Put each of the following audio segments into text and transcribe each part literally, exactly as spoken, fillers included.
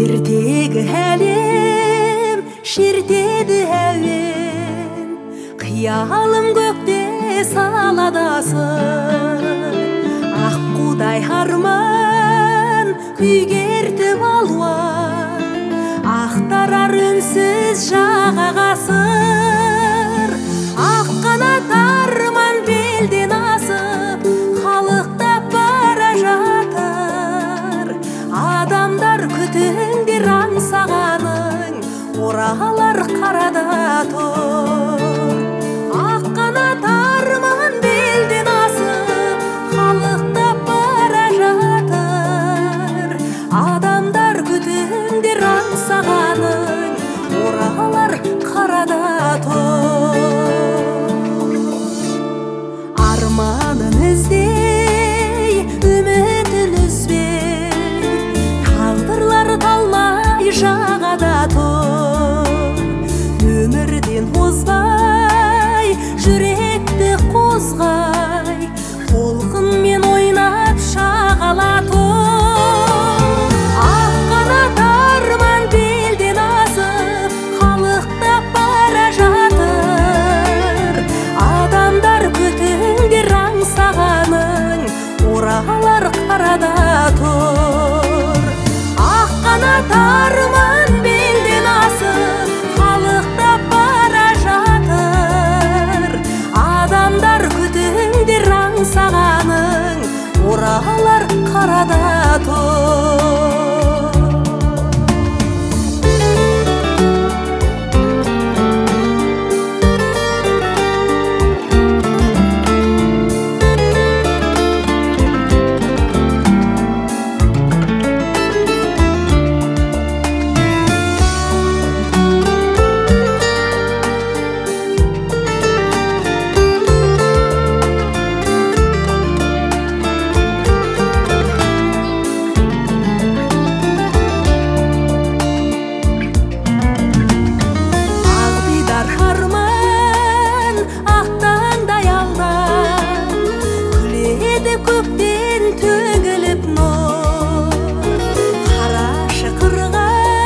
ертегі әлем шертеді әуен, қиялым көкте саладасың. Ақ қудай арман күйгертіп алуан, ақтарар үнсіз жағаға сыр. Ақ қанат арман белден асып, қалықтап бара жатыр. Адамдар күтіңдер аңсағаның, оралар қарада тұр. Ақ қанат арман белден асып, қалықтап бара жатыр. Адамдар күтіңдер аңсағаның, оралар қарада тұр. Арманын іздей, үмітін үзбей, тағдырлар талмай жағада тұр. Өмірден озбай, жүректі қозғай, толқынмен ойнап шағала тұр. Ақ қанат арман белден асып, қалықтап бара жатыр. Адамдар күтіңдер аңсағаның, оралар қарада тұр. Ақ қанат арман белден асып, қалықтап бара жатыр. Адамдар күтіңдер аңсағаның, оралар қарада тұр. Көктен төгіліп нұр, қарашы қырға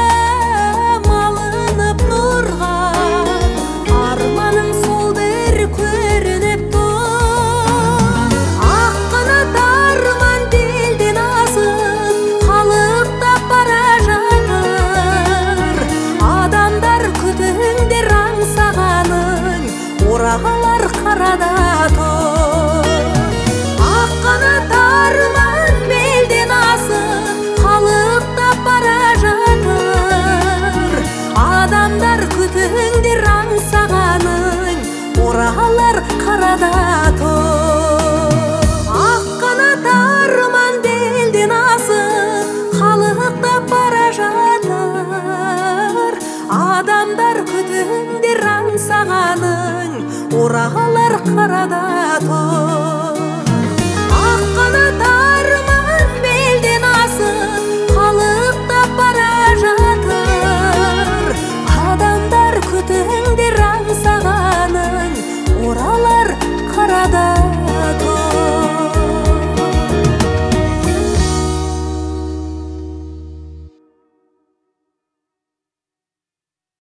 малынып нұрға, арманың сол бір көрініп тұр. Ақ қанат арман белден асып, қалықтап бара жатыр. Адамдар күтіңдер аңсағаның, оралар қарада тұр. Ақ қанат арман белден асып, қалықтап бара жатыр. Адамдар күтіңдер аңсағаның, оралар қарада тұр. Ақ қанат арман белден асып, қалықтап бара жатыр. Адамдар күтіңдер аңсағаның, оралар қарада тұр.